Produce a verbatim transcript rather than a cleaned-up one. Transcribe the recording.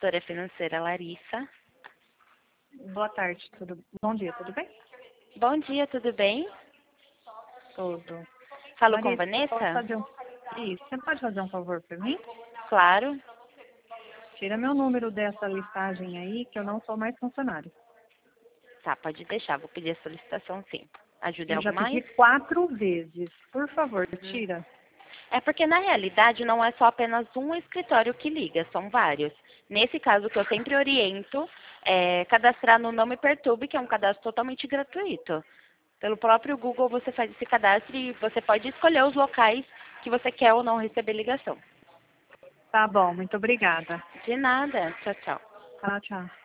consultora financeira Larissa. Boa tarde, tudo bom dia, tudo bem? Bom dia, tudo bem? Tudo. Falo Larissa, com você pode Vanessa? fazer um... Isso, você pode fazer um favor para mim? Claro. Tira meu número dessa listagem aí, que eu não sou mais funcionário. Tá, pode deixar, vou pedir a solicitação sim. Ajuda em Eu já algo pedi mais? quatro vezes. Por favor, tira. É porque na realidade não é só apenas um escritório que liga, são vários. Nesse caso que eu sempre oriento é cadastrar no Não Me Perturbe, que é um cadastro totalmente gratuito. Pelo próprio Google você faz esse cadastro e você pode escolher os locais que você quer ou não receber ligação. Tá bom, muito obrigada. De nada. Tchau, tchau. Tchau, tchau.